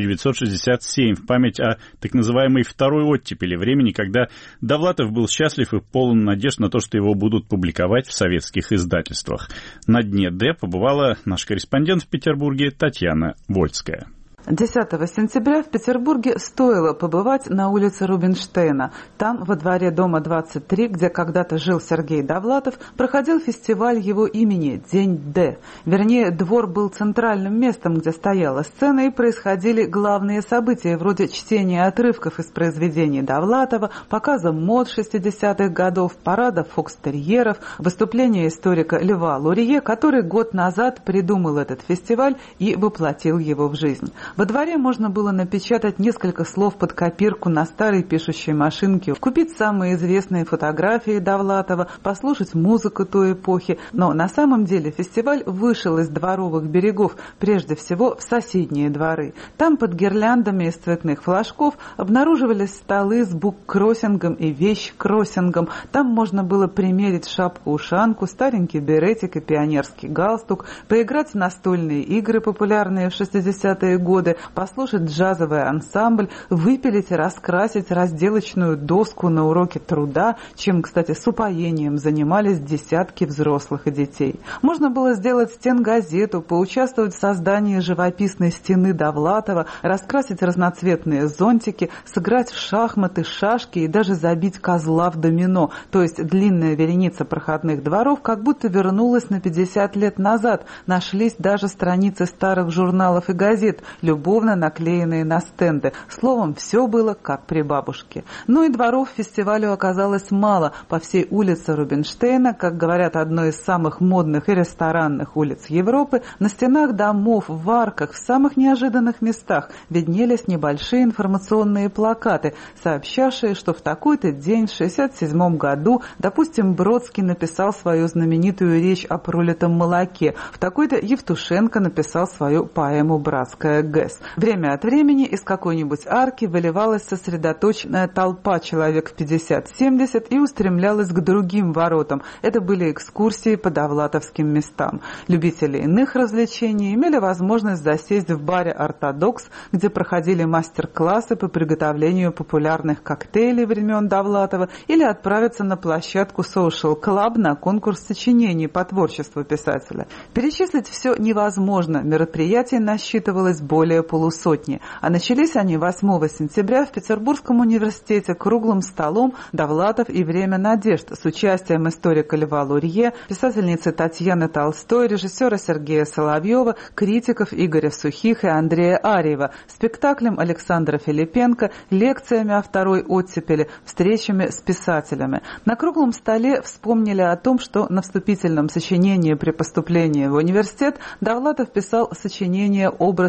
1967 в память о так называемой второй оттепели, времени, когда Довлатов был счастлив и полон надежд на то, что его будут публиковать в советских издательствах. На Дне Д побывала наш корреспондент в Петербурге Татьяна Вольская. 10 сентября в Петербурге стоило побывать на улице Рубинштейна. Там, во дворе дома 23, где когда-то жил Сергей Довлатов, проходил фестиваль его имени «День Д». Вернее, двор был центральным местом, где стояла сцена, и происходили главные события, вроде чтения отрывков из произведений Довлатова, показа мод 60-х годов, парада фокстерьеров, выступления историка Льва Лурье, который год назад придумал этот фестиваль и воплотил его в жизнь. Во дворе можно было напечатать несколько слов под копирку на старой пишущей машинке, купить самые известные фотографии Довлатова, послушать музыку той эпохи. Но на самом деле фестиваль вышел из дворовых берегов, прежде всего в соседние дворы. Там под гирляндами из цветных флажков обнаруживались столы с буккроссингом и вещкроссингом. Там можно было примерить шапку-ушанку, старенький беретик и пионерский галстук, поиграть в настольные игры, популярные в 60-е годы, послушать джазовый ансамбль, выпилить и раскрасить разделочную доску на уроке труда, чем, кстати, с упоением занимались десятки взрослых и детей. Можно было сделать стенгазету, поучаствовать в создании живописной стены Довлатова, раскрасить разноцветные зонтики, сыграть в шахматы, шашки и даже забить козла в домино. То есть длинная вереница проходных дворов как будто вернулась на 50 лет назад. Нашлись даже страницы старых журналов и газет, любовно наклеенные на стенды. Словом, все было как при бабушке. Ну и дворов фестивалю оказалось мало. По всей улице Рубинштейна, как говорят, одной из самых модных и ресторанных улиц Европы, на стенах домов, в арках, в самых неожиданных местах виднелись небольшие информационные плакаты, сообщавшие, что в такой-то день, в 1967 году, допустим, Бродский написал свою знаменитую речь о пролитом молоке, в такой-то Евтушенко написал свою поэму «Братская ГЭС». Время от времени из какой-нибудь арки выливалась сосредоточенная толпа человек в 50-70 и устремлялась к другим воротам. Это были экскурсии по довлатовским местам. Любители иных развлечений имели возможность засесть в баре «Ортодокс», где проходили мастер-классы по приготовлению популярных коктейлей времен Довлатова, или отправиться на площадку Social Club на конкурс сочинений по творчеству писателя. Перечислить все невозможно. Мероприятий насчитывалось более полусотни, а начались они 8 сентября в Петербургском университете круглым столом «Довлатов и время надежд» с участием историка Льва Лурье, писательницы Татьяны Толстой, режиссера Сергея Соловьева, критиков Игоря Сухих и Андрея Арьева, спектаклем Александра Филипенко, лекциями о второй оттепели, встречами с писателями. На круглом столе вспомнили о том, что на вступительном сочинении при поступлении в университет Довлатов писал сочинение «Образ лишнего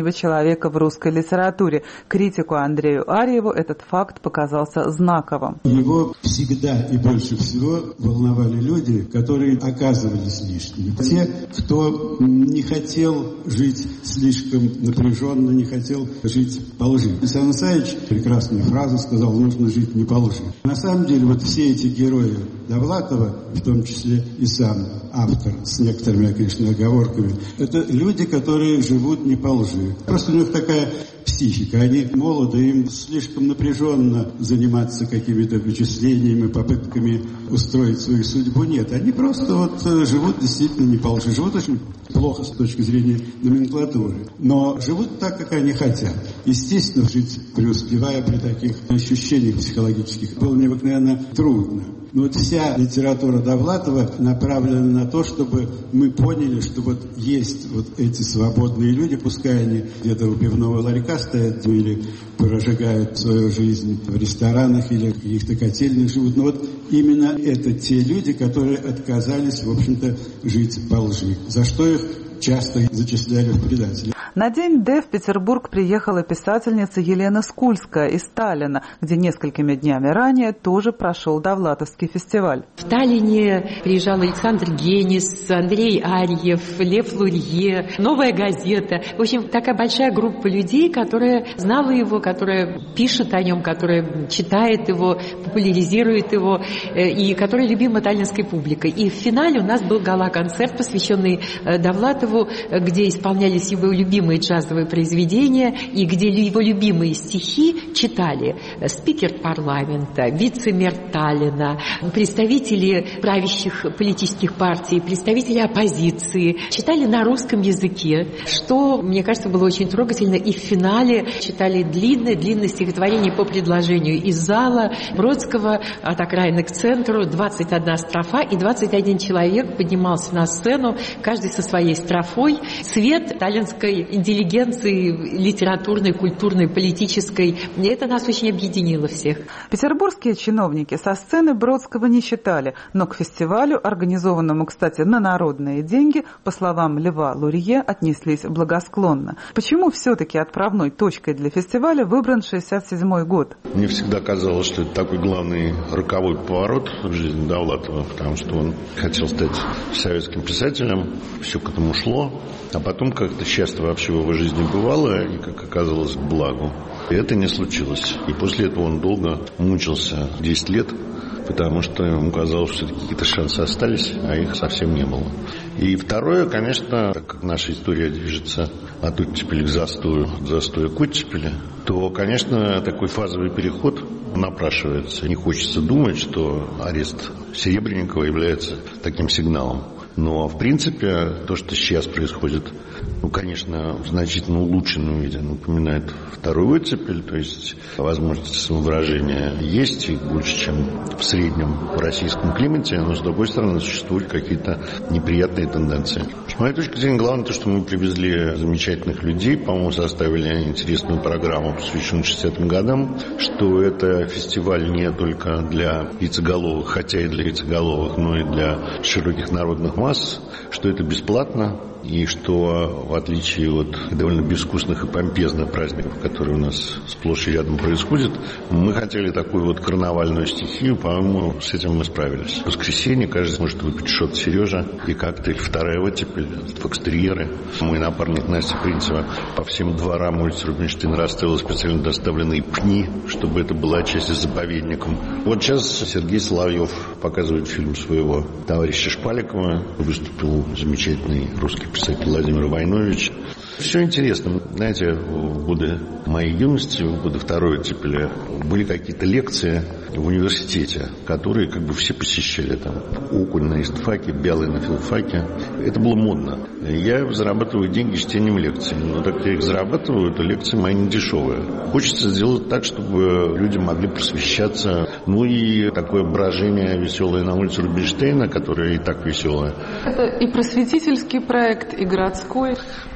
древнего человека в русской литературе. Критику Андрею Арьеву этот факт показался знаковым. Его всегда и больше всего волновали люди, которые оказывались лишними. Те, кто не хотел жить слишком напряженно, не хотел жить по лжи. Александр Исаевич прекрасную фразу сказал: нужно жить не по лжи. На самом деле вот все эти герои Довлатова, в том числе и сам автор, с некоторыми, конечно, оговорками, это люди, которые живут не по лжи. Просто у них такая психика. Они молоды, им слишком напряженно заниматься какими-то вычислениями, попытками устроить свою судьбу. Нет, они просто вот живут действительно не по лжи. Живут очень плохо с точки зрения номенклатуры, но живут так, как они хотят. Естественно, жить, преуспевая при таких ощущениях психологических, было необыкновенно трудно. Но вот вся литература Довлатова направлена на то, чтобы мы поняли, что вот есть вот эти свободные люди, пускай они где-то у пивного ларька стоят или прожигают свою жизнь в ресторанах или в каких-то котельных живут. Но вот именно это те люди, которые отказались, в общем-то, жить по лжи, за что их часто зачисляли в предатели. На день Д в Петербург приехала писательница Елена Скульская из Таллина, где несколькими днями ранее тоже прошел Довлатовский фестиваль. В Таллине приезжал Александр Генис, Андрей Арьев, Лев Лурье, «Новая газета». В общем, такая большая группа людей, которая знала его, которая пишет о нем, которая читает его, популяризирует его, и которая любима таллинской публикой. И в финале у нас был гала-концерт, посвященный Довлатову, где исполнялись его любимые джазовые произведения и где его любимые стихи читали спикер парламента, вице-мэр Таллина, представители правящих политических партий, представители оппозиции. Читали на русском языке, что, мне кажется, было очень трогательно. И в финале читали длинное стихотворение по предложению из зала Бродского от окраины к центру, 21 строфа, и 21 человек поднимался на сцену, каждый со своей строфой. Цвет таллинской интеллигенции, литературной, культурной, политической. И это нас очень объединило всех. Петербургские чиновники со сцены Бродского не считали, но к фестивалю, организованному, кстати, на народные деньги, по словам Льва Лурье, отнеслись благосклонно. Почему все-таки отправной точкой для фестиваля выбран 1967 год? Мне всегда казалось, что это такой главный роковой поворот в жизни Довлатова, потому что он хотел стать советским писателем, все к этому шло, а потом как-то часто вообще в его жизни бывало, и, как оказалось, к благу. И это не случилось. И после этого он долго мучился 10 лет, потому что ему казалось, что какие-то шансы остались, а их совсем не было. И второе, конечно, так как наша история движется от оттепели к застою, от застоя к оттепели, то, конечно, такой фазовый переход напрашивается. Не хочется думать, что арест Серебренникова является таким сигналом. Но, в принципе, то, что сейчас происходит, конечно, в значительно улучшенном виде напоминает вторую оттепель, то есть возможность самовыражения есть и больше, чем в среднем в российском климате, но, с другой стороны, существуют какие-то неприятные тенденции. С моей точки зрения, главное то, что мы привезли замечательных людей, по-моему, составили интересную программу, посвященную 60-м годам, что это фестиваль не только для яйцеголовых, хотя и для яйцеголовых, но и для широких народных масс, что это бесплатно, и что, в отличие от довольно безвкусных и помпезных праздников, которые у нас сплошь и рядом происходят, мы хотели такую вот карнавальную стихию, по-моему, с этим мы справились. В воскресенье каждый может выпить шот Сережа и коктейль «Вторая оттепель», фокстерьеры. Мой напарник Настя Принцева по всем дворам улицы Рубинштейна расставила специально доставленные пни, чтобы это была часть заповедником. Вот сейчас Сергей Соловьев показывает фильм своего товарища Шпаликова. Выступил замечательный русский писатель Владимир Войнович. Все интересно. Знаете, в годы моей юности, в годы второй оттепели, были какие-то лекции в университете, которые как бы все посещали. Там Окунь на истфаке, Бялый на филфаке. Это было модно. Я зарабатываю деньги чтением лекций. Но так как я их зарабатываю, то лекции мои не дешевые. Хочется сделать так, чтобы люди могли просвещаться. Ну и такое брожение веселое на улице Рубинштейна, которое и так веселое. Это и просветительский проект, и городской. Да, это просветительский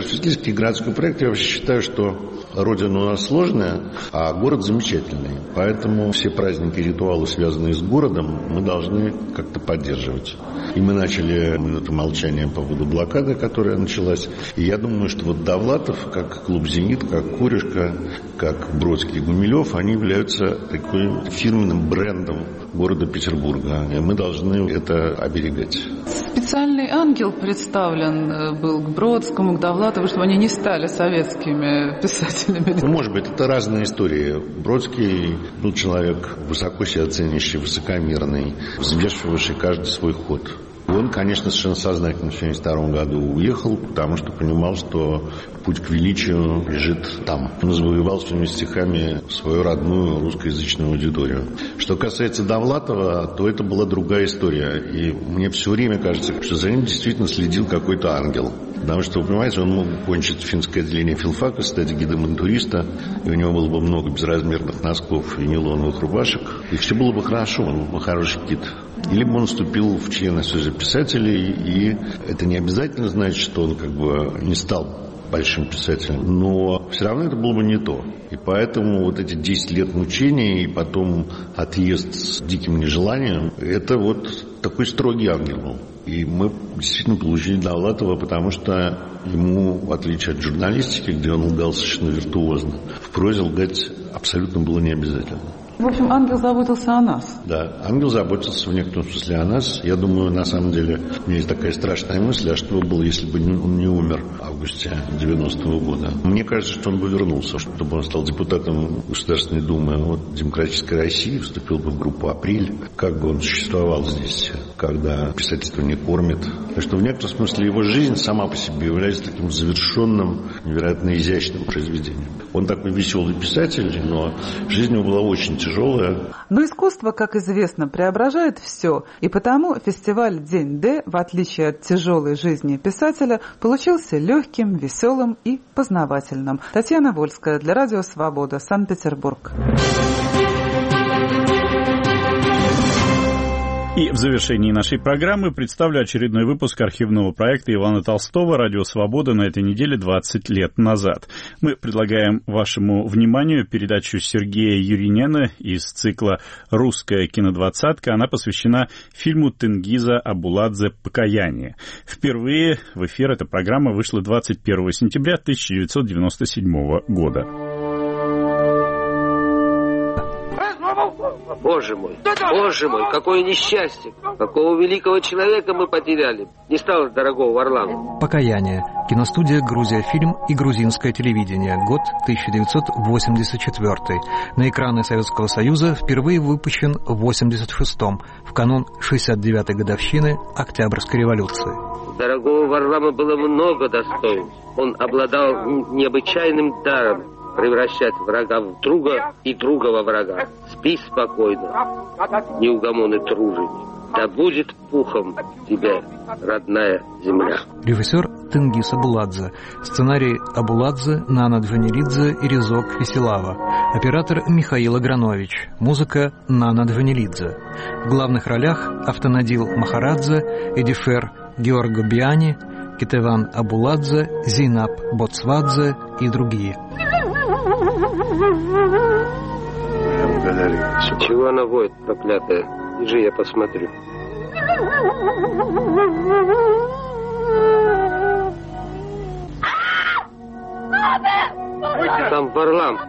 просветительский городской проект, я вообще считаю, что родина у нас сложная, а город замечательный. Поэтому все праздники и ритуалы, связанные с городом, мы должны как-то поддерживать. И мы начали минуту молчания по поводу блокады, которая началась. И я думаю, что вот Довлатов, как клуб «Зенит», как Куришка, как Бродский и Гумилев, они являются таким фирменным брендом города Петербурга. И мы должны это оберегать. Специальный ангел представлен был к Бродскому, к Довлатову, чтобы они не стали советскими писателями. Ну, может быть, это разные истории. Бродский был человек высоко себя ценящий, высокомерный, взвешивавший каждый свой ход. Он, конечно, совершенно сознательно в 1972 году уехал, потому что понимал, что путь к величию лежит там. Он завоевал своими стихами свою родную русскоязычную аудиторию. Что касается Довлатова, то это была другая история. И мне все время кажется, что за ним действительно следил какой-то ангел. Потому что, вы понимаете, он мог кончить финское отделение филфака, стать гидом интуриста, и у него было бы много безразмерных носков и нейлоновых рубашек. И все было бы хорошо, он был бы хороший гид. Или бы он вступил в члены Союза писателей, и это не обязательно значит, что он как бы не стал большим писателем, но все равно это было бы не то. И поэтому вот эти 10 лет мучений и потом отъезд с диким нежеланием, это вот такой строгий ангел был. И мы действительно получили Довлатова, потому что ему, в отличие от журналистики, где он лгал совершенно виртуозно, в прозе лгать абсолютно было не обязательно. В общем, ангел заботился о нас. Да, ангел заботился в некотором смысле о нас. Я думаю, на самом деле, у меня есть такая страшная мысль, а что было, если бы он не умер в августе 90-го года? Мне кажется, что он бы вернулся, чтобы он стал депутатом Государственной Думы от Демократической России, вступил бы в группу «Апрель». Как бы он существовал здесь, когда писательство не кормит. Так что в некотором смысле его жизнь сама по себе является таким завершенным, невероятно изящным произведением. Он такой веселый писатель, но жизнь его была очень тяжелая. Но искусство, как известно, преображает все, и потому фестиваль «День Д», в отличие от тяжелой жизни писателя, получился легким, веселым и познавательным. Татьяна Вольская для Радио Свобода, Санкт-Петербург. И в завершении нашей программы представлю очередной выпуск архивного проекта Ивана Толстого «Радио Свобода» на этой неделе 20 лет назад. Мы предлагаем вашему вниманию передачу Сергея Юринена из цикла «Русская кинодвадцатка». Она посвящена фильму Тенгиза Абуладзе «Покаяние». Впервые в эфир эта программа вышла 21 сентября 1997 года. Боже мой, какое несчастье! Какого великого человека мы потеряли! Не стало дорогого Варлама. «Покаяние». Киностудия «Грузия Фильм» и грузинское телевидение. Год 1984. На экраны Советского Союза впервые выпущен в 86-м, в канун 69-й годовщины Октябрьской революции. Дорогого Варлама было много достоинств. Он обладал необычайным даром превращать врага в друга и друга во врага. Спи спокойно, неугомонный труженик. Да будет пухом тебе, родная земля. Режиссер Тенгиз Абуладзе. Сценарий Абуладзе, Нана Джанилидзе и Резок Веселава. Оператор Михаил Агранович. Музыка Нана Джанилидзе. В главных ролях Автонадил Махарадзе, Эдифер Георго Биани, Кетеван Абуладзе, Зейнаб Боцвадзе и другие. Чего она воет, проклятая? Иди, я посмотрю. Там Варлам.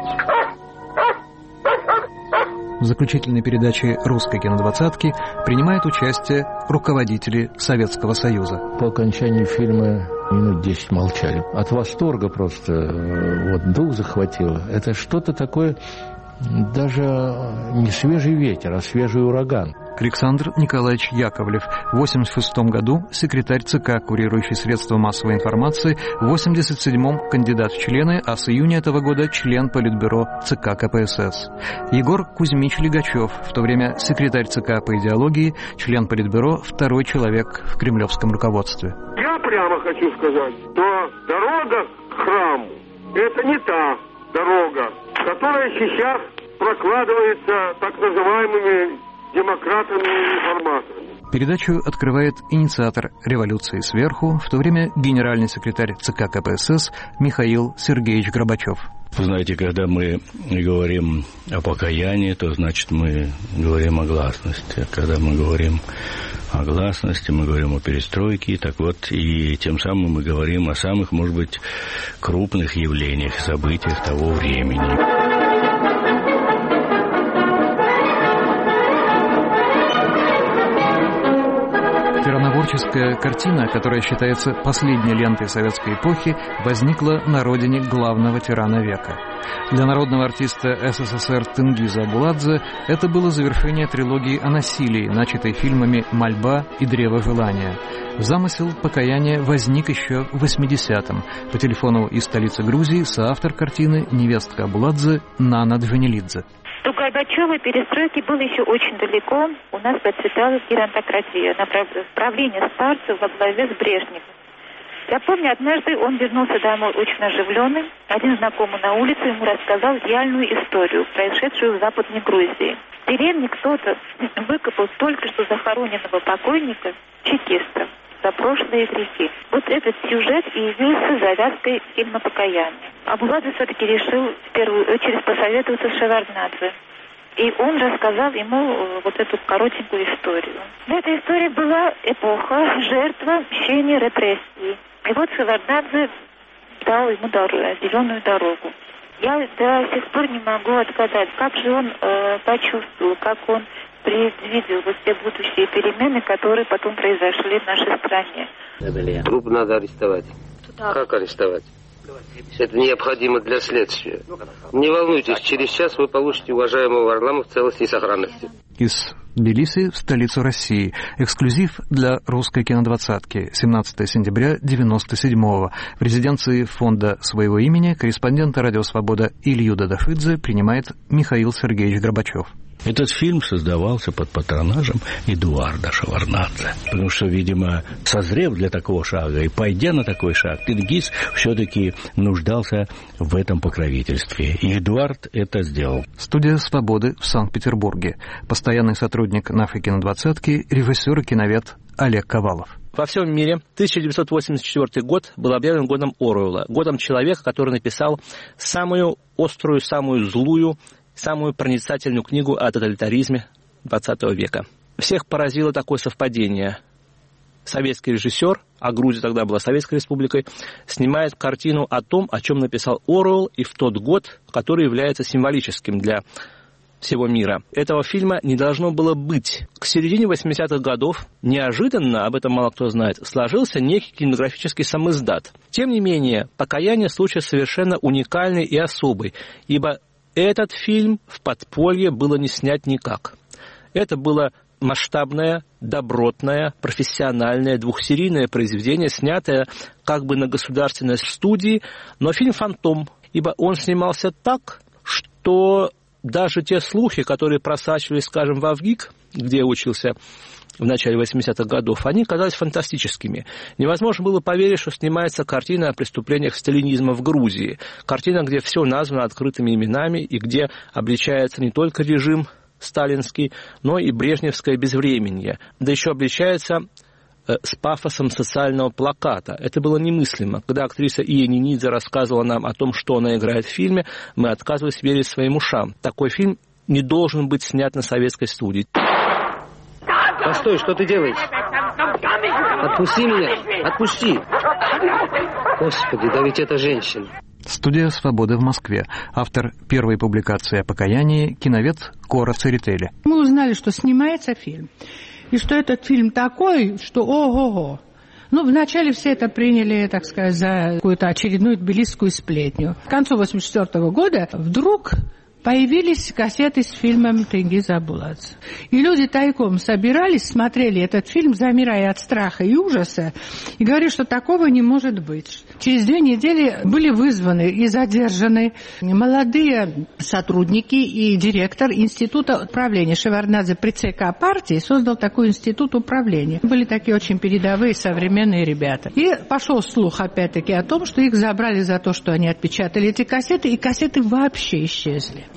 В заключительной передаче «Русской кинодвадцатки» принимают участие руководители Советского Союза. По окончании фильма минут 10 молчали. От восторга просто вот дух захватило. Это что-то такое, даже не свежий ветер, а свежий ураган. Александр Николаевич Яковлев. В 1986 году секретарь ЦК, курирующий средства массовой информации, в 1987-м кандидат в члены, а с июня этого года член Политбюро ЦК КПСС. Егор Кузьмич Лигачев, в то время секретарь ЦК по идеологии, член Политбюро, второй человек в кремлевском руководстве. Я прямо хочу сказать, что дорога к храму – это не та дорога, которая сейчас прокладывается так называемыми демократами и реформаторами. Передачу открывает инициатор революции сверху, в то время генеральный секретарь ЦК КПСС Михаил Сергеевич Горбачев. Вы знаете, когда мы говорим о покаянии, то значит мы говорим о гласности. Когда мы говорим о гласности, мы говорим о перестройке. Так вот, и тем самым мы говорим о самых, может быть, крупных явлениях, событиях того времени. Тираноборческая картина, которая считается последней лентой советской эпохи, возникла на родине главного тирана века. Для народного артиста СССР Тенгиза Абуладзе это было завершение трилогии о насилии, начатой фильмами «Мольба» и «Древо желания». Замысел покаяния возник еще в 80-м. По телефону из столицы Грузии соавтор картины невестка Абуладзе Нана Дванилидзе. До Горбачева перестройки было еще очень далеко. У нас процветала геронтократия, правление старцев во главе с Брежневым. Я помню, однажды он вернулся домой очень оживленным. Один знакомый на улице ему рассказал реальную историю, происшедшую в Западной Грузии. В деревне кто-то выкопал только что захороненного покойника, чекиста, за прошлые грехи. Вот этот сюжет и явился завязкой фильма «Покаяние». Абуладзе все-таки решил в первую очередь посоветоваться с Шеварднадзе. И он рассказал ему вот эту коротенькую историю. Эта история была эпоха, жертва, мщения, репрессии. И вот Шеварднадзе дал ему зеленую дорогу. Я до сих пор не могу отгадать, как же он почувствовал, как он предвидел вот те будущие перемены, которые потом произошли в нашей стране. Труп надо арестовать. Как арестовать? Это необходимо для следствия. Не волнуйтесь, через час вы получите уважаемого Варлама в целости и сохранности. Из Тбилиси в столицу России. Эксклюзив для русской кинодвадцатки. 17 сентября 97-го. В резиденции фонда своего имени корреспондента «Радио Свобода» Илью Дадафидзе принимает Михаил Сергеевич Горбачев. Этот фильм создавался под патронажем Эдуарда Шеварднадзе. Потому что, видимо, созрев для такого шага и пойдя на такой шаг, Тенгиз все-таки нуждался в этом покровительстве. И Эдуард это сделал. Студия «Свободы» в Санкт-Петербурге. Постоянный сотрудник нашей кинодвадцатки, режиссер и киновед Олег Ковалов. Во всем мире 1984 год был объявлен годом Оруэлла, годом человека, который написал самую острую, самую злую, самую проницательную книгу о тоталитаризме XX века. Всех поразило такое совпадение. Советский режиссер, а Грузия тогда была Советской Республикой, снимает картину о том, о чем написал Оруэлл, и в тот год, который является символическим для всего мира. Этого фильма не должно было быть. К середине 80-х годов, неожиданно, об этом мало кто знает, сложился некий кинематографический самиздат. Тем не менее, «Покаяние» случай совершенно уникальный и особый, ибо этот фильм в подполье было не снять никак. Это было масштабное, добротное, профессиональное, двухсерийное произведение, снятое как бы на государственной студии, но фильм «Фантом», ибо он снимался так, что даже те слухи, которые просачивались, скажем, в Авгик, где я учился в начале 80-х годов, они казались фантастическими. Невозможно было поверить, что снимается картина о преступлениях сталинизма в Грузии. Картина, где все названо открытыми именами и где обличается не только режим сталинский, но и брежневское безвременье. Да еще обличается с пафосом социального плаката. Это было немыслимо. Когда актриса Ия Нинидзе рассказывала нам о том, что она играет в фильме, мы отказывались верить своим ушам. Такой фильм не должен быть снят на советской студии. Постой, что ты делаешь? Отпусти меня! Отпусти! Господи, да ведь это женщина. Студия «Свободы» в Москве. Автор первой публикации о покаянии, киновед Кора Церетели. Мы узнали, что снимается фильм. И что этот фильм такой, что ого-го. Ну, вначале все это приняли, так сказать, за какую-то очередную тбилисскую сплетню. К концу 1984 года вдруг появились кассеты с фильмом Тенгиза Абуладзе. И люди тайком собирались, смотрели этот фильм, замирая от страха и ужаса, и говорили, что такого не может быть. Через 2 недели были вызваны и задержаны молодые сотрудники и директор Института управления. Шеварднадзе при ЦК партии создал такой институт управления. Были такие очень передовые современные ребята. И пошел слух опять-таки о том, что их забрали за то, что они отпечатали эти кассеты, и кассеты вообще исчезли.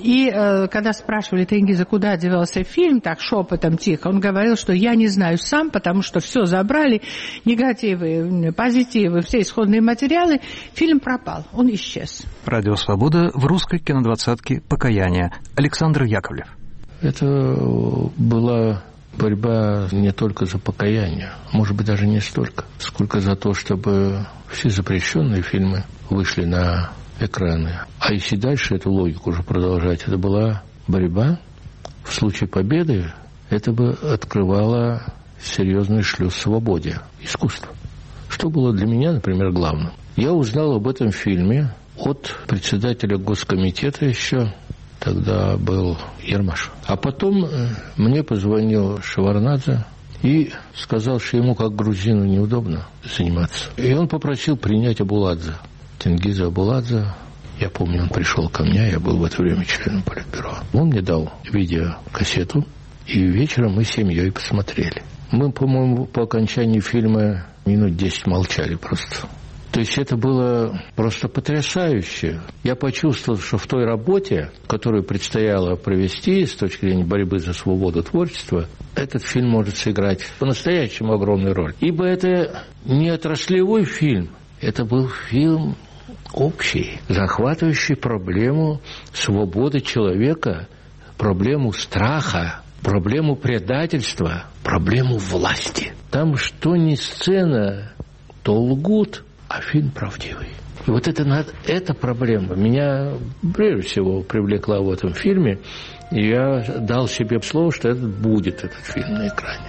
И когда спрашивали Тенгиза, куда девался фильм, так шепотом тихо, он говорил, что я не знаю сам, потому что все забрали, негативы, позитивы, все исходные материалы, фильм пропал, он исчез. Радио «Свобода» в русской кинодвадцатке «Покаяние». Александр Яковлев. Это была борьба не только за покаяние, может быть, даже не столько, сколько за то, чтобы все запрещенные фильмы вышли на экраны. А если дальше эту логику уже продолжать, это была борьба. В случае победы это бы открывало серьезный шлюз свободе искусства. Что было для меня, например, главным? Я узнал об этом фильме от председателя Госкомитета еще, тогда был Ермаш. А потом мне позвонил Шеварднадзе и сказал, что ему, как грузину, неудобно заниматься. И он попросил принять Абуладзе, Тенгиза Абуладзе. Я помню, он пришел ко мне, я был в это время членом Политбюро. Он мне дал видеокассету, и вечером мы с семьей посмотрели. Мы, по-моему, по окончании фильма минут 10 молчали просто. То есть это было просто потрясающе. Я почувствовал, что в той работе, которую предстояло провести с точки зрения борьбы за свободу творчества, этот фильм может сыграть по-настоящему огромную роль. Ибо это не отраслевой фильм, это был фильм общий, захватывающий проблему свободы человека, проблему страха, проблему предательства, проблему власти. Там что ни сцена, то лгут, а фильм правдивый. И вот эта проблема меня прежде всего привлекла в этом фильме, и я дал себе слово, что это будет этот фильм на экране.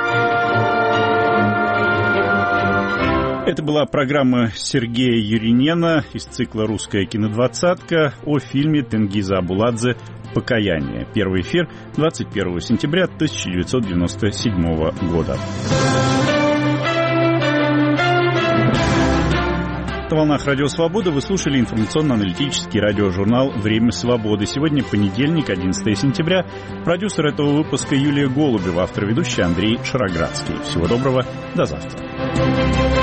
Это была программа Сергея Юринена из цикла «Русская кинодвадцатка» о фильме Тенгиза Абуладзе «Покаяние». Первый эфир 21 сентября 1997 года. На волнах Радио Свобода вы слушали информационно-аналитический радиожурнал «Время свободы». Сегодня понедельник, 11 сентября. Продюсер этого выпуска Юлия Голубева, автор-ведущий Андрей Шароградский. Всего доброго, до завтра.